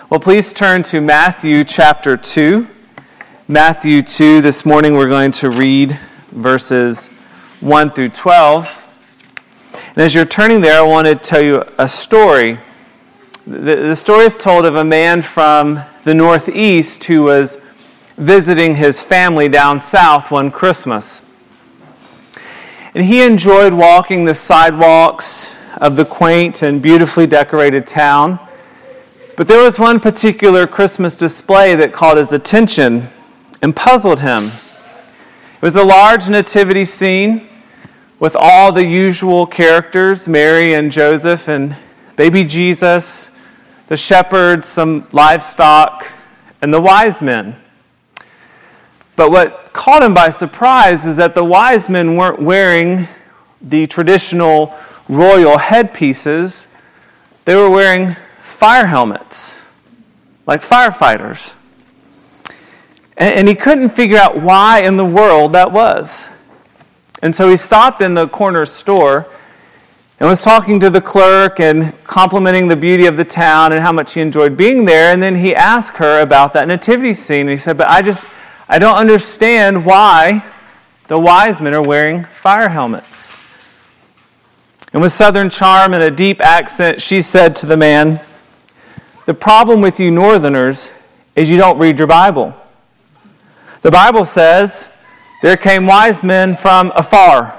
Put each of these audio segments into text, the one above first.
Well, please turn to Matthew chapter 2. Matthew 2, this morning we're going to read verses 1 through 12. And as you're turning there, I want to tell you a story. The story is told of a man from the Northeast who was visiting his family down south one Christmas. And he enjoyed walking the sidewalks of the quaint and beautifully decorated town. But there was one particular Christmas display that caught his attention and puzzled him. It was a large nativity scene with all the usual characters, Mary and Joseph and baby Jesus, the shepherds, some livestock, and the wise men. But what caught him by surprise is that the wise men weren't wearing the traditional royal headpieces. They were wearing fire helmets, like firefighters. And he couldn't figure out why in the world that was. And so he stopped in the corner store and was talking to the clerk and complimenting the beauty of the town and how much he enjoyed being there. And then he asked her about that nativity scene. And he said, but I don't understand why the wise men are wearing fire helmets. And with southern charm and a deep accent, she said to the man, the problem with you northerners is you don't read your Bible. The Bible says, there came wise men from afar.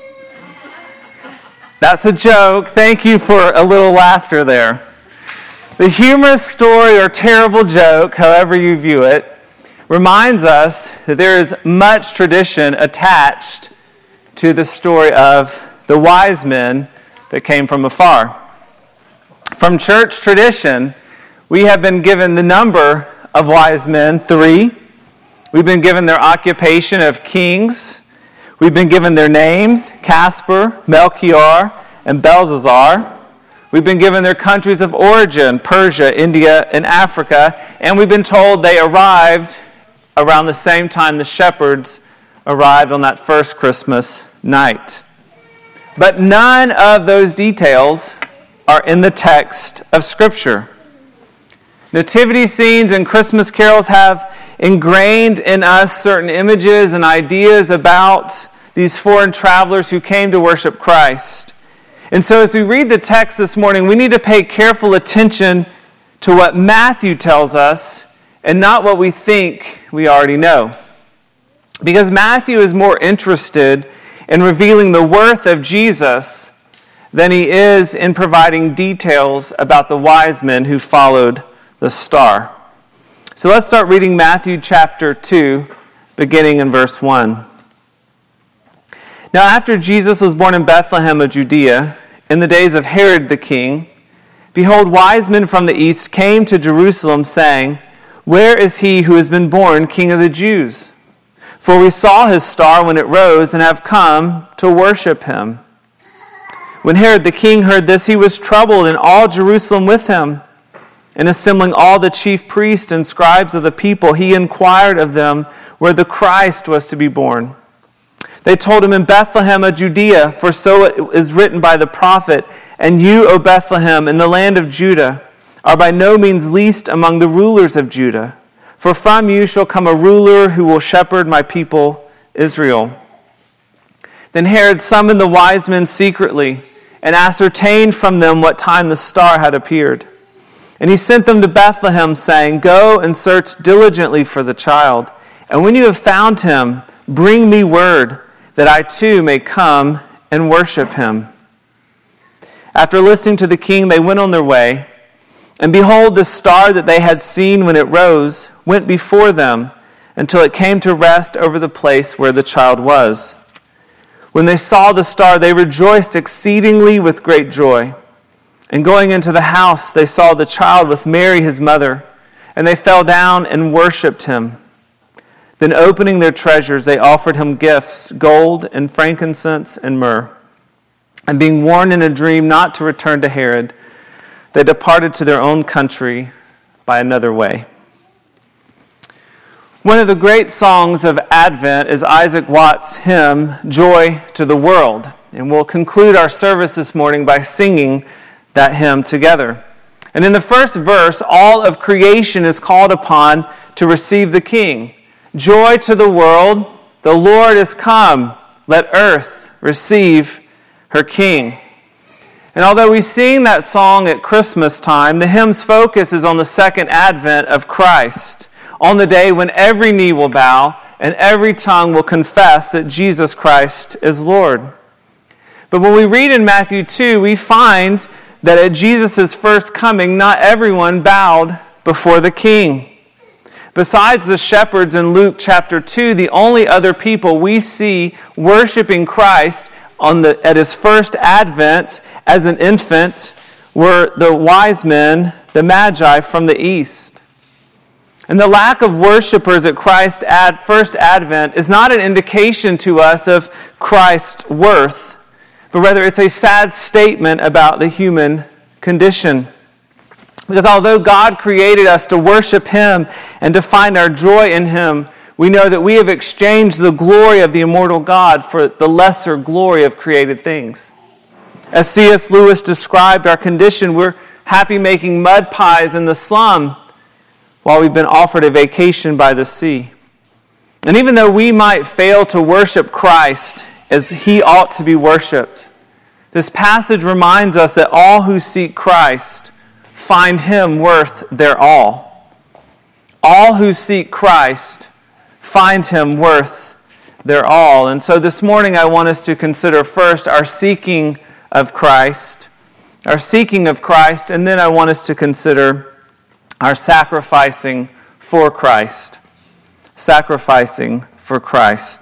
That's a joke. Thank you for a little laughter there. The humorous story or terrible joke, however you view it, reminds us that there is much tradition attached to the story of the wise men that came from afar. From church tradition, we have been given the number of wise men, 3. We've been given their occupation of kings. We've been given their names, Casper, Melchior, and Belshazzar. We've been given their countries of origin, Persia, India, and Africa. And we've been told they arrived around the same time the shepherds arrived on that first Christmas night. But none of those details are in the text of Scripture. Nativity scenes and Christmas carols have ingrained in us certain images and ideas about these foreign travelers who came to worship Christ. And so as we read the text this morning, we need to pay careful attention to what Matthew tells us and not what we think we already know. Because Matthew is more interested in revealing the worth of Jesus than he is in providing details about the wise men who followed the star. So let's start reading Matthew chapter 2, beginning in verse 1. Now after Jesus was born in Bethlehem of Judea, in the days of Herod the king, behold, wise men from the east came to Jerusalem, saying, where is he who has been born King of the Jews? For we saw his star when it rose and have come to worship him. When Herod the king heard this, he was troubled, and all Jerusalem with him. And assembling all the chief priests and scribes of the people, he inquired of them where the Christ was to be born. They told him, in Bethlehem of Judea, for so it is written by the prophet, and you, O Bethlehem, in the land of Judah, are by no means least among the rulers of Judah. For from you shall come a ruler who will shepherd my people Israel. Then Herod summoned the wise men secretly and ascertained from them what time the star had appeared. And he sent them to Bethlehem, saying, go and search diligently for the child. And when you have found him, bring me word, that I too may come and worship him. After listening to the king, they went on their way. And behold, the star that they had seen when it rose went before them until it came to rest over the place where the child was. When they saw the star, they rejoiced exceedingly with great joy. And going into the house, they saw the child with Mary his mother, and they fell down and worshipped him. Then opening their treasures, they offered him gifts, gold and frankincense and myrrh. And being warned in a dream not to return to Herod, they departed to their own country by another way. One of the great songs of Advent is Isaac Watts' hymn, Joy to the World. And we'll conclude our service this morning by singing that hymn together. And in the first verse, all of creation is called upon to receive the King. Joy to the world, the Lord is come. Let earth receive her King. And although we sing that song at Christmas time, the hymn's focus is on the second advent of Christ, on the day when every knee will bow and every tongue will confess that Jesus Christ is Lord. But when we read in Matthew 2, we find that at Jesus' first coming, not everyone bowed before the King. Besides the shepherds in Luke chapter 2, the only other people we see worshiping Christ at his first advent as an infant were the wise men, the Magi from the east. And the lack of worshipers at Christ's first advent is not an indication to us of Christ's worth, but rather it's a sad statement about the human condition. Because although God created us to worship Him and to find our joy in Him, we know that we have exchanged the glory of the immortal God for the lesser glory of created things. As C.S. Lewis described our condition, we're happy making mud pies in the slum while we've been offered a vacation by the sea. And even though we might fail to worship Christ as He ought to be worshipped, this passage reminds us that all who seek Christ find Him worth their all. All who seek Christ find Him worth their all. And so this morning I want us to consider first our seeking of Christ, and then I want us to consider our sacrificing for Christ. Sacrificing for Christ.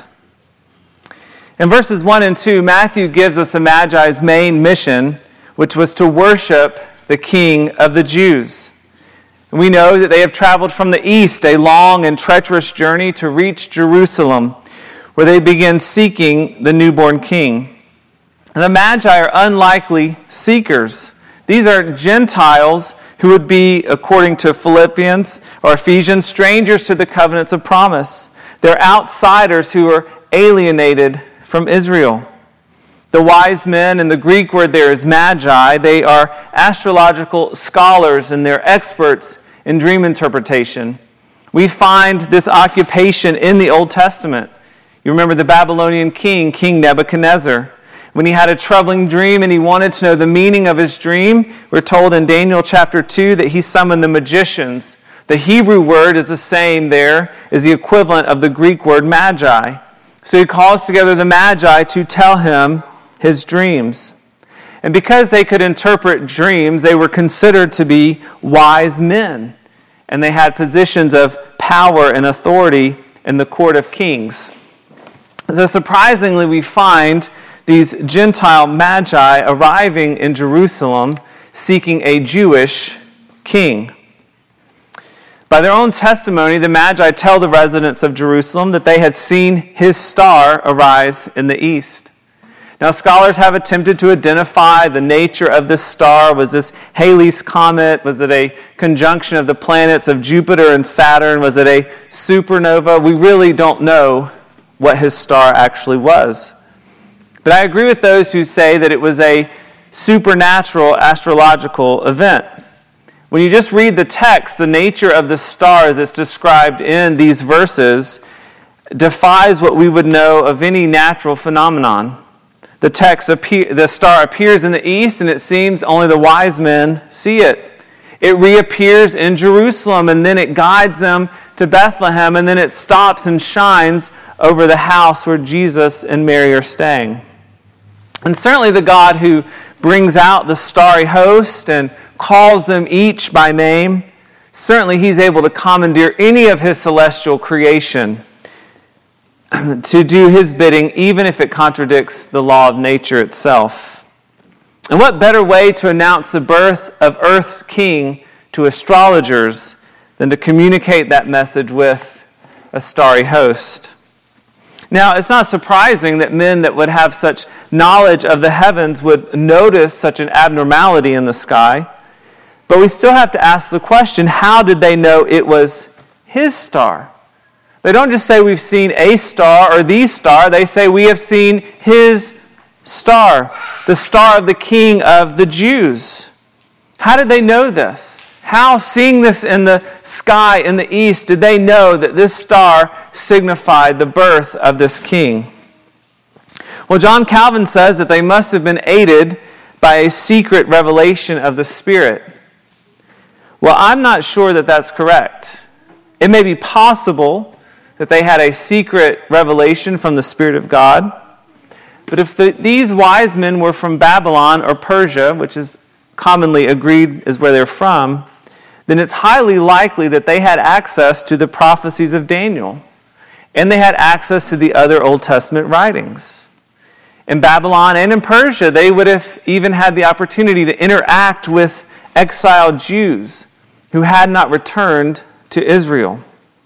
In verses 1 and 2, Matthew gives us the Magi's main mission, which was to worship the King of the Jews. We know that they have traveled from the east, a long and treacherous journey to reach Jerusalem, where they begin seeking the newborn king. And the Magi are unlikely seekers. These are Gentiles who would be, according to Philippians or Ephesians, strangers to the covenants of promise. They're outsiders who are alienated from Israel. The wise men, and the Greek word there is magi, they are astrological scholars and they're experts in dream interpretation. We find this occupation in the Old Testament. You remember the Babylonian king, King Nebuchadnezzar. When he had a troubling dream and he wanted to know the meaning of his dream, we're told in Daniel chapter 2 that he summoned the magicians. The Hebrew word is the same there, is the equivalent of the Greek word magi. So he calls together the magi to tell him his dreams. And because they could interpret dreams, they were considered to be wise men. And they had positions of power and authority in the court of kings. So surprisingly, we find these Gentile magi arriving in Jerusalem seeking a Jewish king. By their own testimony, the Magi tell the residents of Jerusalem that they had seen his star arise in the east. Now, scholars have attempted to identify the nature of this star. Was this Halley's Comet? Was it a conjunction of the planets of Jupiter and Saturn? Was it a supernova? We really don't know what his star actually was. But I agree with those who say that it was a supernatural astrological event. When you just read the text, the nature of the star as it's described in these verses defies what we would know of any natural phenomenon. The star appears in the east, and it seems only the wise men see it. It reappears in Jerusalem, and then it guides them to Bethlehem, and then it stops and shines over the house where Jesus and Mary are staying. And certainly the God who brings out the starry host and calls them each by name, certainly He's able to commandeer any of His celestial creation to do His bidding, even if it contradicts the law of nature itself. And what better way to announce the birth of Earth's King to astrologers than to communicate that message with a starry host? Now, it's not surprising that men that would have such knowledge of the heavens would notice such an abnormality in the sky. But we still have to ask the question, how did they know it was His star? They don't just say we've seen a star or the star. They say we have seen His star, the star of the King of the Jews. How did they know this? How, seeing this in the sky in the east, did they know that this star signified the birth of this king? Well, John Calvin says that they must have been aided by a secret revelation of the Spirit. Well, I'm not sure that that's correct. It may be possible that they had a secret revelation from the Spirit of God. But if these wise men were from Babylon or Persia, which is commonly agreed is where they're from, then it's highly likely that they had access to the prophecies of Daniel. And they had access to the other Old Testament writings. In Babylon and in Persia, they would have even had the opportunity to interact with exiled Jews who had not returned to Israel.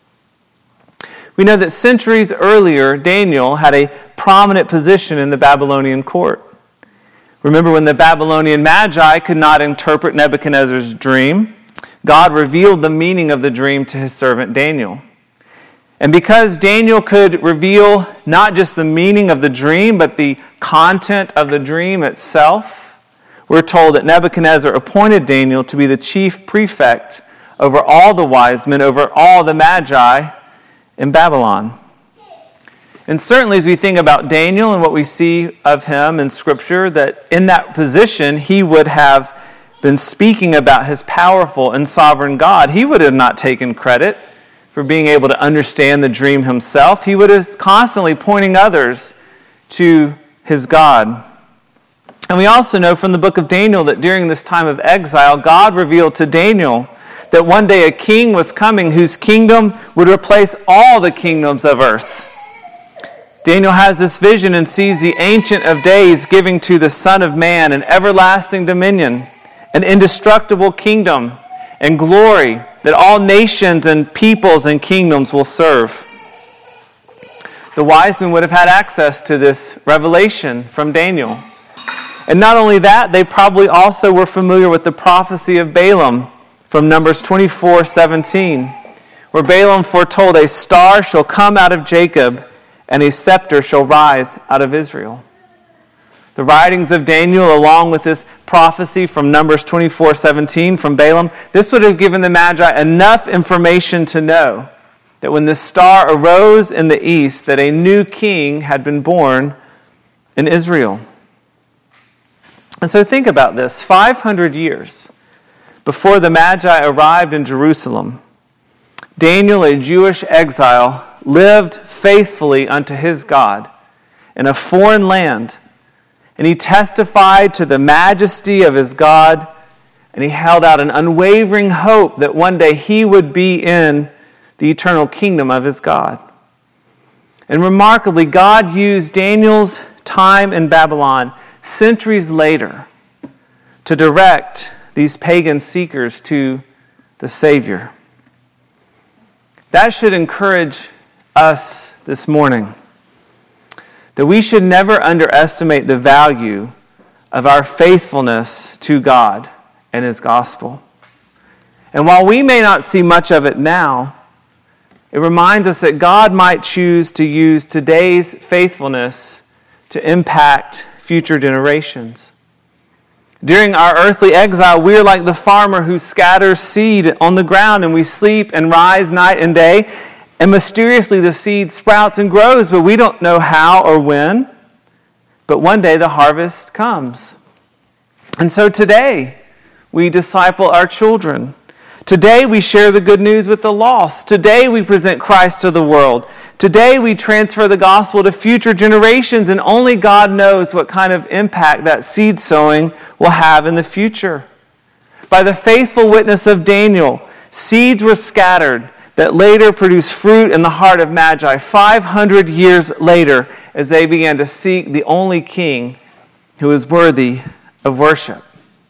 We know that centuries earlier, Daniel had a prominent position in the Babylonian court. Remember when the Babylonian Magi could not interpret Nebuchadnezzar's dream, God revealed the meaning of the dream to his servant Daniel. And because Daniel could reveal not just the meaning of the dream, but the content of the dream itself, we're told that Nebuchadnezzar appointed Daniel to be the chief prefect over all the wise men, over all the Magi in Babylon. And certainly as we think about Daniel and what we see of him in Scripture, that in that position he would have been speaking about his powerful and sovereign God. He would have not taken credit for being able to understand the dream himself. He would have constantly pointing others to his God. And we also know from the book of Daniel that during this time of exile, God revealed to Daniel that one day a king was coming whose kingdom would replace all the kingdoms of earth. Daniel has this vision and sees the Ancient of Days giving to the Son of Man an everlasting dominion, an indestructible kingdom and glory that all nations and peoples and kingdoms will serve. The wise men would have had access to this revelation from Daniel. And not only that, they probably also were familiar with the prophecy of Balaam from Numbers 24:17, where Balaam foretold, "A star shall come out of Jacob, and a scepter shall rise out of Israel." The writings of Daniel, along with this prophecy from Numbers 24:17 from Balaam, this would have given the Magi enough information to know that when the star arose in the east, that a new king had been born in Israel. And so think about this. 500 years before the Magi arrived in Jerusalem, Daniel, a Jewish exile, lived faithfully unto his God in a foreign land. And he testified to the majesty of his God, and he held out an unwavering hope that one day he would be in the eternal kingdom of his God. And remarkably, God used Daniel's time in Babylon centuries later to direct these pagan seekers to the Savior. That should encourage us this morning, that we should never underestimate the value of our faithfulness to God and His gospel. And while we may not see much of it now, it reminds us that God might choose to use today's faithfulness to impact future generations. During our earthly exile, we're like the farmer who scatters seed on the ground, and we sleep and rise night and day, and mysteriously the seed sprouts and grows, but we don't know how or when. But one day the harvest comes. And so today we disciple our children. Today we share the good news with the lost. Today we present Christ to the world. Today we transfer the gospel to future generations, and only God knows what kind of impact that seed sowing will have in the future. By the faithful witness of Daniel, seeds were scattered that later produced fruit in the heart of Magi 500 years later as they began to seek the only king who is worthy of worship.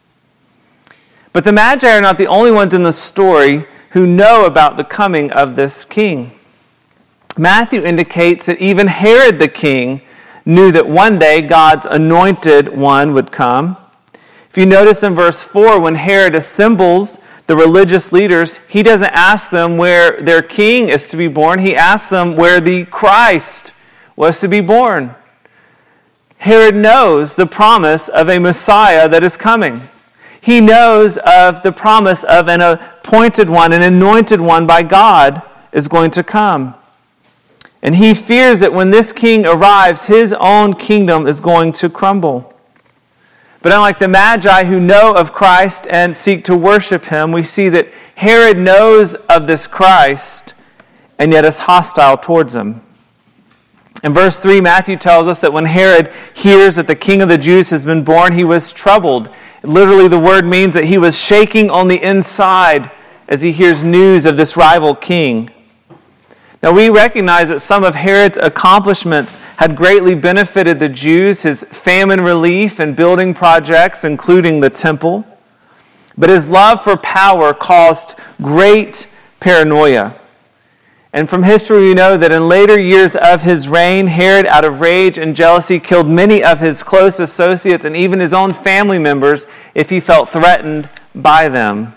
But the Magi are not the only ones in the story who know about the coming of this king. Matthew indicates that even Herod the king knew that one day God's anointed one would come. If you notice in verse 4, when Herod assembles the religious leaders, he doesn't ask them where their king is to be born. He asks them where the Christ was to be born. Herod knows the promise of a Messiah that is coming. He knows of the promise of an appointed one, an anointed one by God is going to come. And he fears that when this king arrives, his own kingdom is going to crumble. But unlike the Magi who know of Christ and seek to worship him, we see that Herod knows of this Christ and yet is hostile towards him. In verse 3, Matthew tells us that when Herod hears that the king of the Jews has been born, he was troubled. Literally, the word means that he was shaking on the inside as he hears news of this rival king. Now, we recognize that some of Herod's accomplishments had greatly benefited the Jews, his famine relief and building projects, including the temple. But his love for power caused great paranoia. And from history, we know that in later years of his reign, Herod, out of rage and jealousy, killed many of his close associates and even his own family members if he felt threatened by them.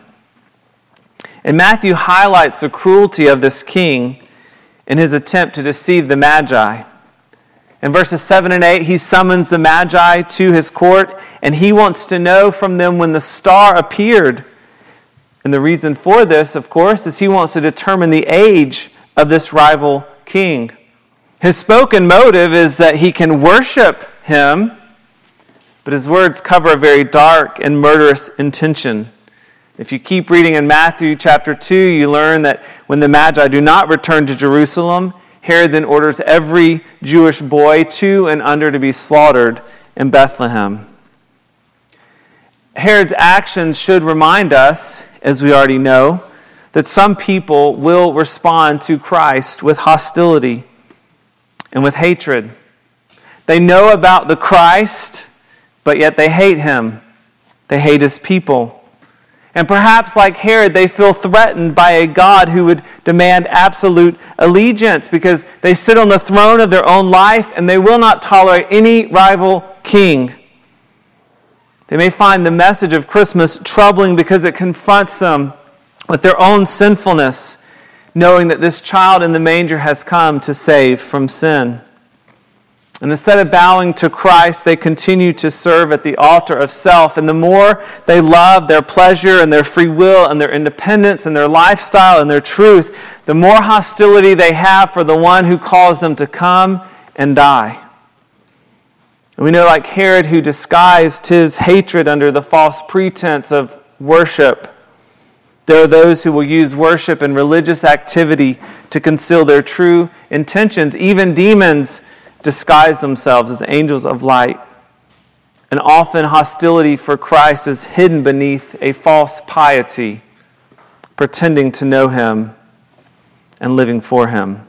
And Matthew highlights the cruelty of this king in his attempt to deceive the Magi. In verses 7 and 8, he summons the Magi to his court, and he wants to know from them when the star appeared. And the reason for this, of course, is he wants to determine the age of this rival king. His spoken motive is that he can worship him, but his words cover a very dark and murderous intention. If you keep reading in Matthew chapter 2, you learn that when the Magi do not return to Jerusalem, Herod then orders every Jewish boy 2 and under to be slaughtered in Bethlehem. Herod's actions should remind us, as we already know, that some people will respond to Christ with hostility and with hatred. They know about the Christ, but yet they hate him. They hate his people. And perhaps like Herod, they feel threatened by a God who would demand absolute allegiance because they sit on the throne of their own life and they will not tolerate any rival king. They may find the message of Christmas troubling because it confronts them with their own sinfulness, knowing that this child in the manger has come to save from sin. And instead of bowing to Christ, they continue to serve at the altar of self. And the more they love their pleasure and their free will and their independence and their lifestyle and their truth, the more hostility they have for the one who calls them to come and die. And we know, like Herod, who disguised his hatred under the false pretense of worship, there are those who will use worship and religious activity to conceal their true intentions. Even demons disguise themselves as angels of light. And often hostility for Christ is hidden beneath a false piety, pretending to know him and living for him.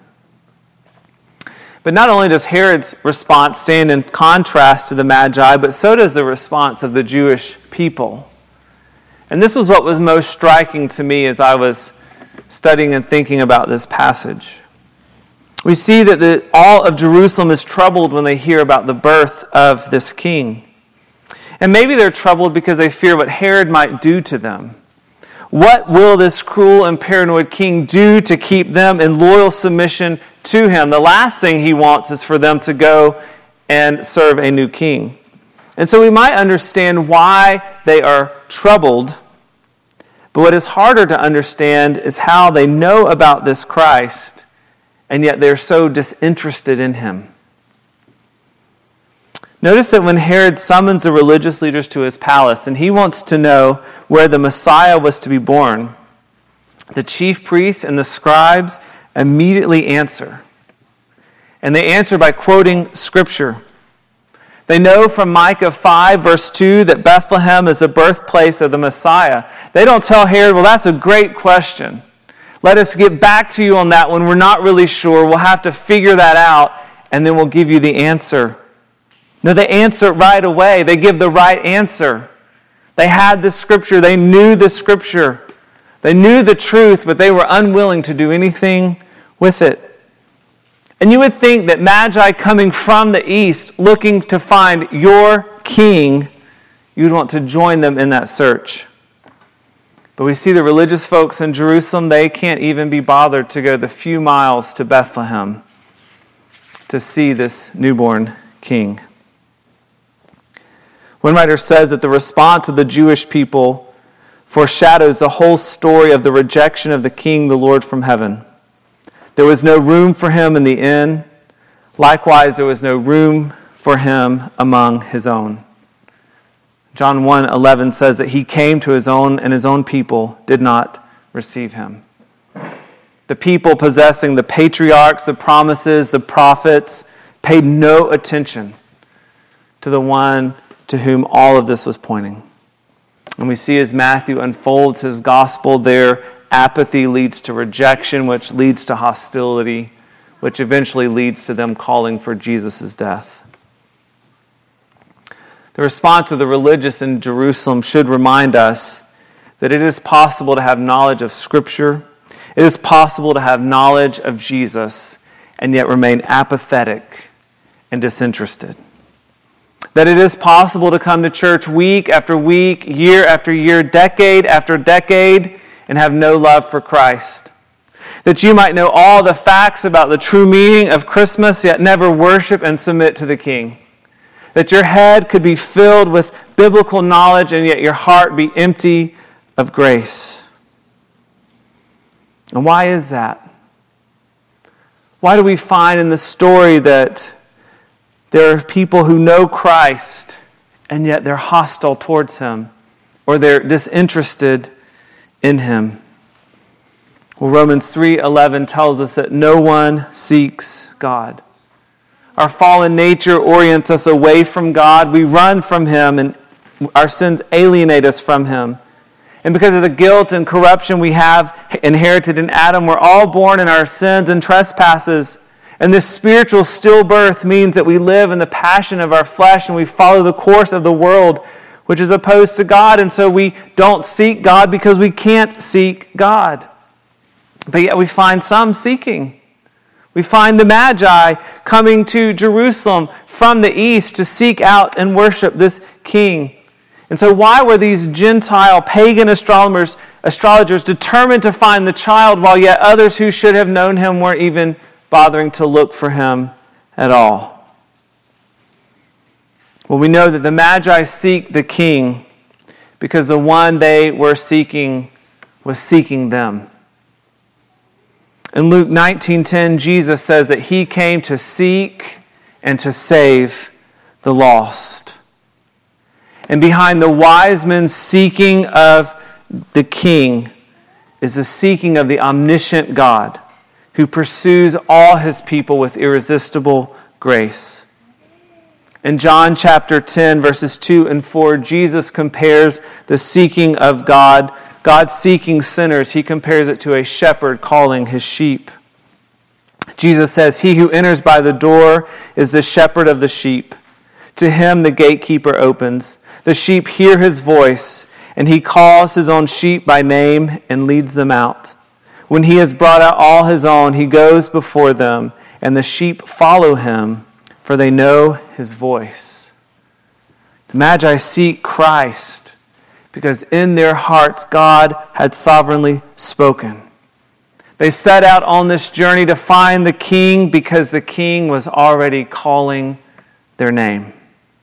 But not only does Herod's response stand in contrast to the Magi, but so does the response of the Jewish people. And this was what was most striking to me as I was studying and thinking about this passage. We see that all of Jerusalem is troubled when they hear about the birth of this king. And maybe they're troubled because they fear what Herod might do to them. What will this cruel and paranoid king do to keep them in loyal submission to him? The last thing he wants is for them to go and serve a new king. And so we might understand why they are troubled. But what is harder to understand is how they know about this Christ, and yet they're so disinterested in him. Notice that when Herod summons the religious leaders to his palace, and he wants to know where the Messiah was to be born, the chief priests and the scribes immediately answer. And they answer by quoting Scripture. They know from Micah 5, verse 2, that Bethlehem is the birthplace of the Messiah. They don't tell Herod, well, that's a great question. Let us get back to you on that one. We're not really sure. We'll have to figure that out, and then we'll give you the answer. No, they answer right away. They give the right answer. They had the Scripture. They knew the Scripture. They knew the truth, but they were unwilling to do anything with it. And you would think that Magi coming from the east, looking to find your king, you'd want to join them in that search. But we see the religious folks in Jerusalem, they can't even be bothered to go the few miles to Bethlehem to see this newborn king. One writer says that the response of the Jewish people foreshadows the whole story of the rejection of the King, the Lord from heaven. There was no room for him in the inn. Likewise, there was no room for him among his own. John 1:11 says that he came to his own, and his own people did not receive him. The people possessing the patriarchs, the promises, the prophets, paid no attention to the one to whom all of this was pointing. And we see as Matthew unfolds his gospel, their apathy leads to rejection, which leads to hostility, which eventually leads to them calling for Jesus' death. The response of the religious in Jerusalem should remind us that it is possible to have knowledge of Scripture, it is possible to have knowledge of Jesus, and yet remain apathetic and disinterested. That it is possible to come to church week after week, year after year, decade after decade, and have no love for Christ. That you might know all the facts about the true meaning of Christmas, yet never worship and submit to the King. That your head could be filled with biblical knowledge, and yet your heart be empty of grace. And why is that? Why do we find in the story that there are people who know Christ, and yet they're hostile towards him, or they're disinterested in him? Well, Romans 3:11 tells us that no one seeks God. Our fallen nature orients us away from God. We run from him, and our sins alienate us from him. And because of the guilt and corruption we have inherited in Adam, we're all born in our sins and trespasses. And this spiritual stillbirth means that we live in the passion of our flesh, and we follow the course of the world, which is opposed to God. And so we don't seek God because we can't seek God. But yet we find some seeking. We find the Magi coming to Jerusalem from the east to seek out and worship this king. And so why were these Gentile pagan astrologers determined to find the child, while yet others who should have known him weren't even bothering to look for him at all? Well, we know that the Magi seek the king because the one they were seeking was seeking them. In Luke 19:10, Jesus says that he came to seek and to save the lost. And behind the wise men's seeking of the king is the seeking of the omniscient God, who pursues all his people with irresistible grace. In John chapter 10, verses 2 and 4, Jesus compares the seeking of God seeking sinners. He compares it to a shepherd calling his sheep. Jesus says, "He who enters by the door is the shepherd of the sheep. To him the gatekeeper opens. The sheep hear his voice, and he calls his own sheep by name and leads them out. When he has brought out all his own, he goes before them, and the sheep follow him, for they know his voice." The Magi seek Christ because in their hearts God had sovereignly spoken. They set out on this journey to find the king because the king was already calling their name.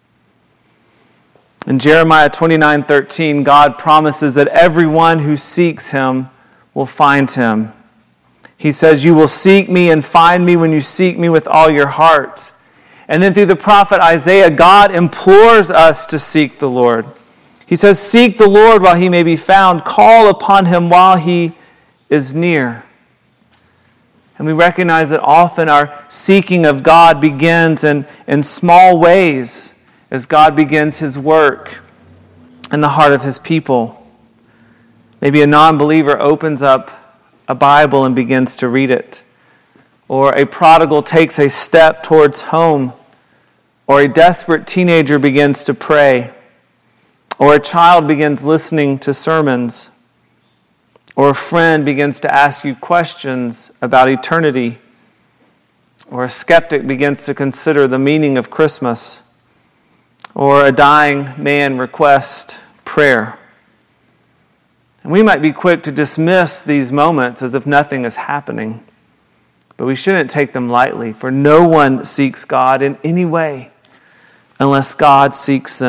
In Jeremiah 29:13, God promises that everyone who seeks him will find him. He says, "You will seek me and find me when you seek me with all your heart." And then through the prophet Isaiah, God implores us to seek the Lord. He says, "Seek the Lord while he may be found. Call upon him while he is near." And we recognize that often our seeking of God begins in small ways as God begins his work in the heart of his people. Maybe a non-believer opens up a Bible and begins to read it. Or a prodigal takes a step towards home. Or a desperate teenager begins to pray. Or a child begins listening to sermons. Or a friend begins to ask you questions about eternity. Or a skeptic begins to consider the meaning of Christmas. Or a dying man requests prayer. And we might be quick to dismiss these moments as if nothing is happening. But we shouldn't take them lightly, for no one seeks God in any way unless God seeks them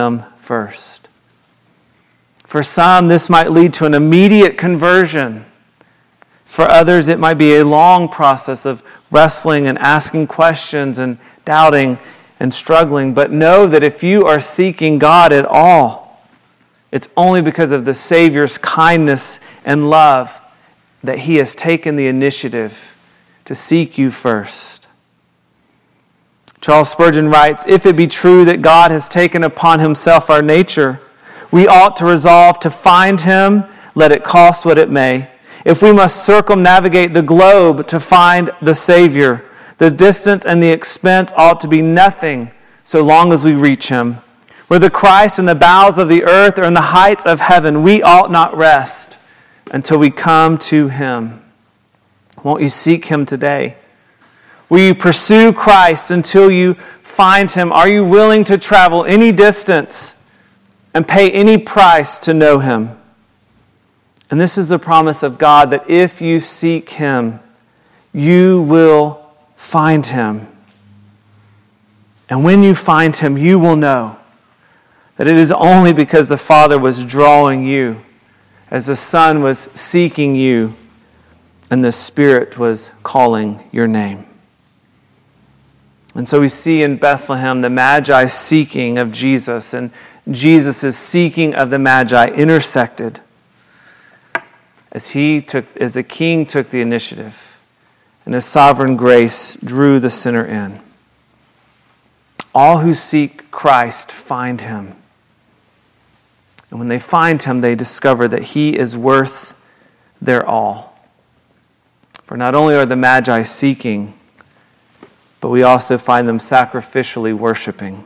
first. For some, this might lead to an immediate conversion. For others, it might be a long process of wrestling and asking questions and doubting and struggling. But know that if you are seeking God at all, it's only because of the Savior's kindness and love that He has taken the initiative to seek you first. Charles Spurgeon writes, "If it be true that God has taken upon Himself our nature, we ought to resolve to find Him, let it cost what it may. If we must circumnavigate the globe to find the Savior, the distance and the expense ought to be nothing so long as we reach Him. Whether Christ in the bowels of the earth or in the heights of heaven, we ought not rest until we come to Him." Won't you seek Him today? Will you pursue Christ until you find Him? Are you willing to travel any distance and pay any price to know Him? And this is the promise of God, that if you seek Him, you will find Him. And when you find Him, you will know that it is only because the Father was drawing you, as the Son was seeking you, and the Spirit was calling your name. And so we see in Bethlehem the Magi seeking of Jesus, and Jesus' seeking of the Magi intersected as the King took the initiative, and His sovereign grace drew the sinner in. All who seek Christ find Him. And when they find Him, they discover that He is worth their all. For not only are the Magi seeking, but we also find them sacrificially worshiping.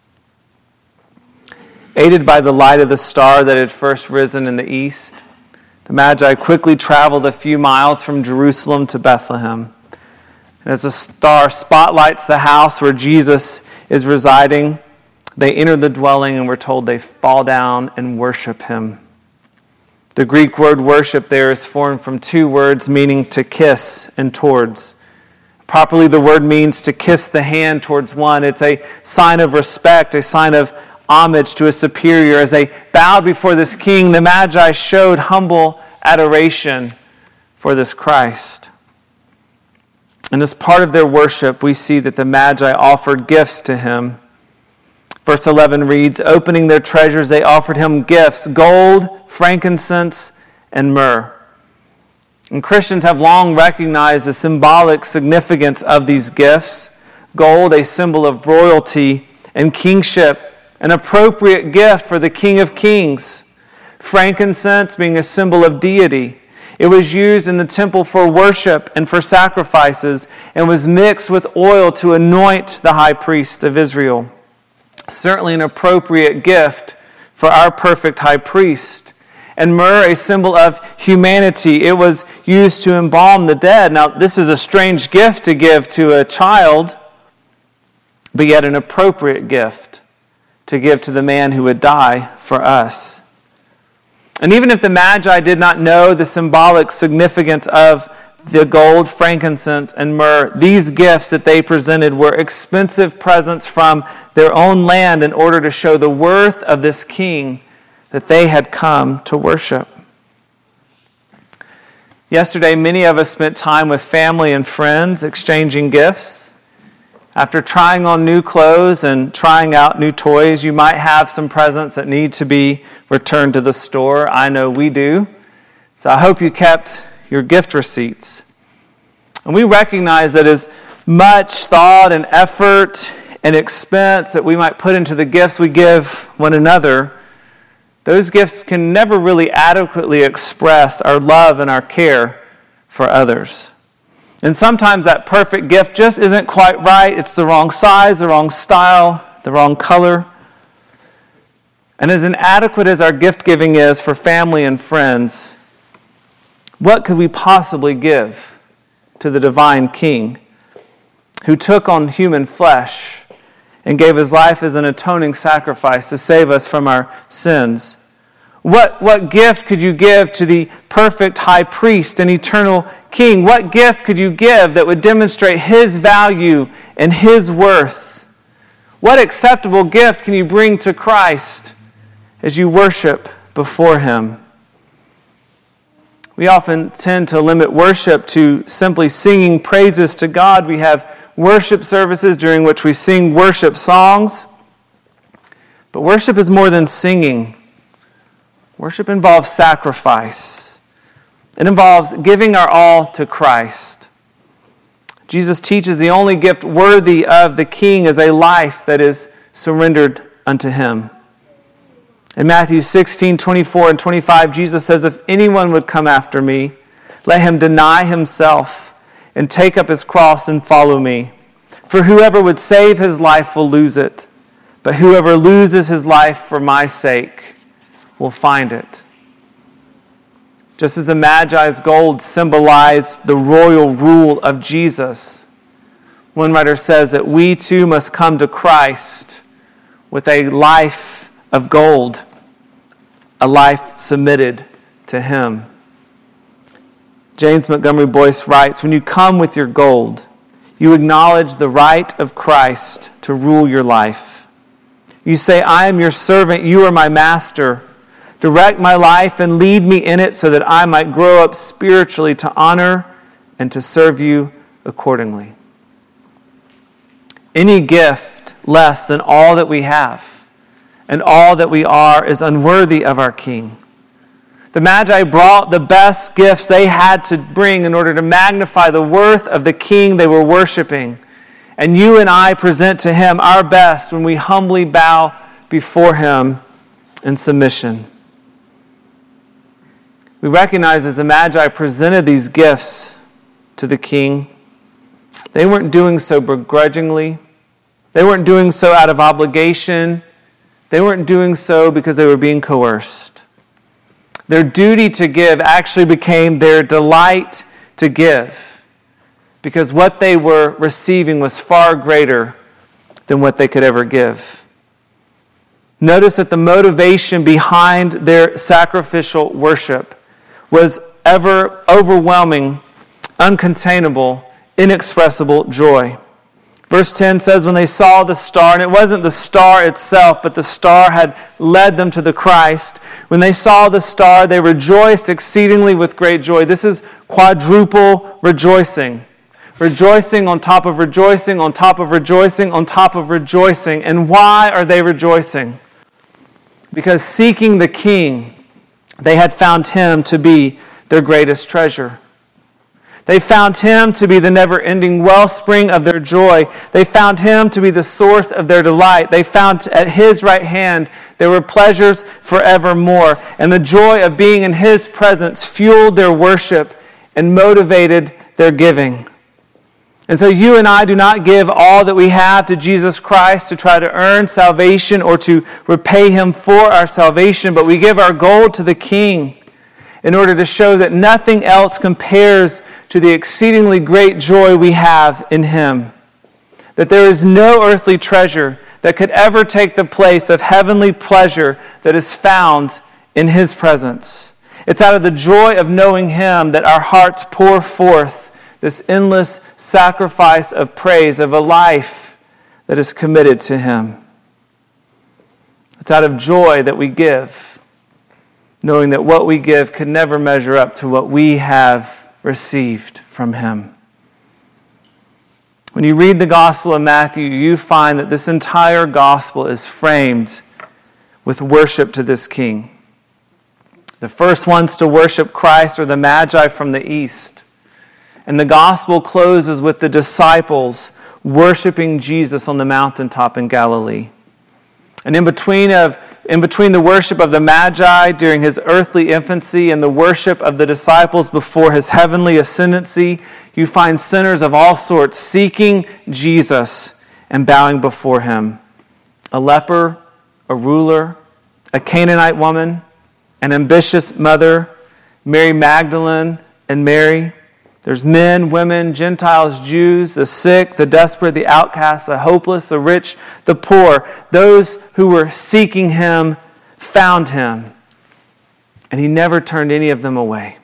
Aided by the light of the star that had first risen in the east, the Magi quickly traveled a few miles from Jerusalem to Bethlehem. And as the star spotlights the house where Jesus is residing, they enter the dwelling, and we're told they fall down and worship Him. The Greek word worship there is formed from two words meaning to kiss and towards. Properly, the word means to kiss the hand towards one. It's a sign of respect, a sign of homage to a superior. As they bowed before this King, the Magi showed humble adoration for this Christ. And as part of their worship, we see that the Magi offered gifts to Him. Verse 11 reads, "Opening their treasures, they offered Him gifts, gold, frankincense, and myrrh." And Christians have long recognized the symbolic significance of these gifts. Gold, a symbol of royalty and kingship, an appropriate gift for the King of Kings. Frankincense being a symbol of deity. It was used in the temple for worship and for sacrifices, and was mixed with oil to anoint the high priest of Israel. Certainly an appropriate gift for our perfect high priest. And myrrh, a symbol of humanity. It was used to embalm the dead. Now, this is a strange gift to give to a child, but yet an appropriate gift to give to the man who would die for us. And even if the Magi did not know the symbolic significance of the gold, frankincense, and myrrh, these gifts that they presented were expensive presents from their own land in order to show the worth of this King that they had come to worship. Yesterday, many of us spent time with family and friends exchanging gifts. After trying on new clothes and trying out new toys, you might have some presents that need to be returned to the store. I know we do. So I hope you kept your gift receipts. And we recognize that as much thought and effort and expense that we might put into the gifts we give one another, those gifts can never really adequately express our love and our care for others. And sometimes that perfect gift just isn't quite right. It's the wrong size, the wrong style, the wrong color. And as inadequate as our gift giving is for family and friends, what could we possibly give to the divine King who took on human flesh and gave His life as an atoning sacrifice to save us from our sins? What gift could you give to the perfect high priest and eternal King? What gift could you give that would demonstrate His value and His worth? What acceptable gift can you bring to Christ as you worship before Him. We often tend to limit worship to simply singing praises to God. We have worship services during which we sing worship songs. But worship is more than singing. Worship involves sacrifice. It involves giving our all to Christ. Jesus teaches the only gift worthy of the King is a life that is surrendered unto Him. In Matthew 16:24 and 25, Jesus says, "If anyone would come after me, let him deny himself and take up his cross and follow me. For whoever would save his life will lose it, but whoever loses his life for my sake will find it." Just as the Magi's gold symbolized the royal rule of Jesus, one writer says that we too must come to Christ with a life of gold, a life submitted to Him. James Montgomery Boyce writes, "When you come with your gold, you acknowledge the right of Christ to rule your life. You say, 'I am your servant, you are my master. Direct my life and lead me in it so that I might grow up spiritually to honor and to serve you accordingly.'" Any gift less than all that we have and all that we are is unworthy of our King. The Magi brought the best gifts they had to bring in order to magnify the worth of the King they were worshiping. And you and I present to Him our best when we humbly bow before Him in submission. We recognize as the Magi presented these gifts to the King, they weren't doing so begrudgingly. They weren't doing so out of obligation. They weren't doing so because they were being coerced. Their duty to give actually became their delight to give, because what they were receiving was far greater than what they could ever give. Notice that the motivation behind their sacrificial worship was ever overwhelming, uncontainable, inexpressible joy. Verse 10 says, when they saw the star, and it wasn't the star itself, but the star had led them to the Christ. When they saw the star, they rejoiced exceedingly with great joy. This is quadruple rejoicing. Rejoicing on top of rejoicing, on top of rejoicing, on top of rejoicing. And why are they rejoicing? Because seeking the King, they had found Him to be their greatest treasure. They found Him to be the never-ending wellspring of their joy. They found Him to be the source of their delight. They found at His right hand there were pleasures forevermore. And the joy of being in His presence fueled their worship and motivated their giving. And so you and I do not give all that we have to Jesus Christ to try to earn salvation or to repay Him for our salvation, but we give our gold to the King in order to show that nothing else compares to the exceedingly great joy we have in Him. That there is no earthly treasure that could ever take the place of heavenly pleasure that is found in His presence. It's out of the joy of knowing Him that our hearts pour forth this endless sacrifice of praise of a life that is committed to Him. It's out of joy that we give, knowing that what we give can never measure up to what we have received from Him. When you read the Gospel of Matthew, you find that this entire Gospel is framed with worship to this King. The first ones to worship Christ are the Magi from the east. And the Gospel closes with the disciples worshiping Jesus on the mountaintop in Galilee. And in between the worship of the Magi during His earthly infancy and the worship of the disciples before His heavenly ascendancy, you find sinners of all sorts seeking Jesus and bowing before Him. A leper, a ruler, a Canaanite woman, an ambitious mother, Mary Magdalene and Mary. There's men, women, Gentiles, Jews, the sick, the desperate, the outcast, the hopeless, the rich, the poor. Those who were seeking Him found Him, and He never turned any of them away.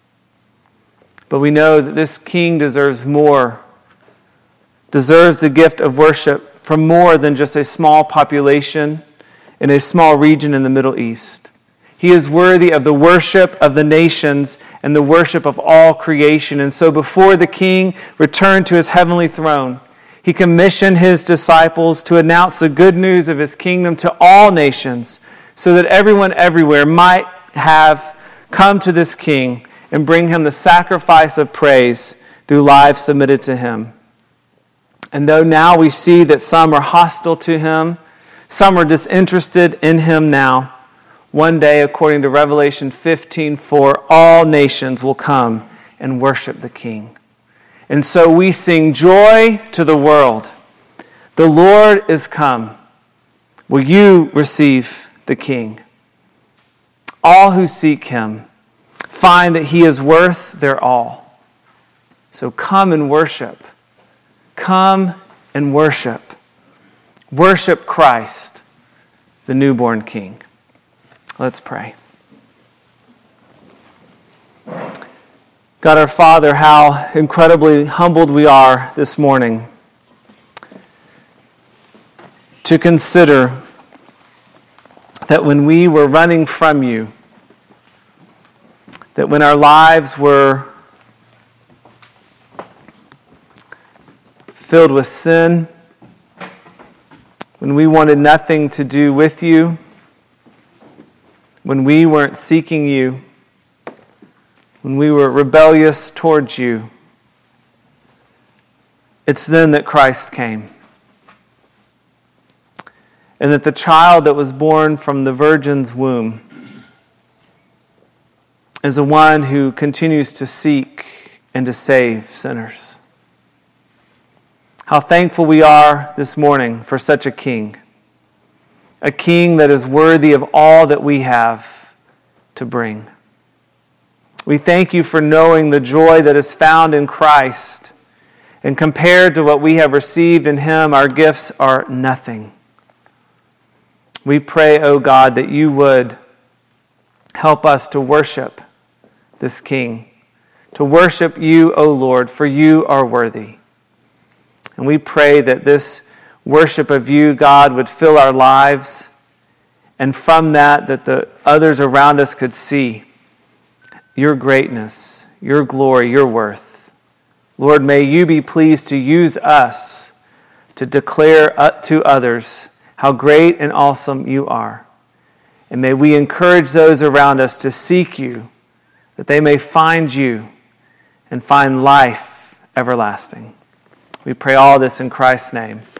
But we know that this King deserves more, deserves the gift of worship from more than just a small population in a small region in the Middle East. He is worthy of the worship of the nations and the worship of all creation. And so before the king returned to his heavenly throne, he commissioned his disciples to announce the good news of his kingdom to all nations, so that everyone everywhere might have come to this king and bring him the sacrifice of praise through lives submitted to him. And though now we see that some are hostile to him, some are disinterested in him now, one day, according to Revelation 15:4, all nations will come and worship the King. And so we sing joy to the world. The Lord is come. Will you receive the King? All who seek him find that he is worth their all. So come and worship. Come and worship. Worship Christ, the newborn King. Let's pray. God our Father, how incredibly humbled we are this morning to consider that when we were running from you, that when our lives were filled with sin, when we wanted nothing to do with you, when we weren't seeking you, when we were rebellious towards you, it's then that Christ came. And that the child that was born from the virgin's womb is the one who continues to seek and to save sinners. How thankful we are this morning for such a king that is worthy of all that we have to bring. We thank you for knowing the joy that is found in Christ, and compared to what we have received in him, our gifts are nothing. We pray, O God, that you would help us to worship this King, to worship you, O Lord, for you are worthy. And we pray that this worship of you, God, would fill our lives, and from that the others around us could see your greatness, your glory, your worth. Lord, may you be pleased to use us to declare to others how great and awesome you are. And may we encourage those around us to seek you, that they may find you and find life everlasting. We pray all this in Christ's name.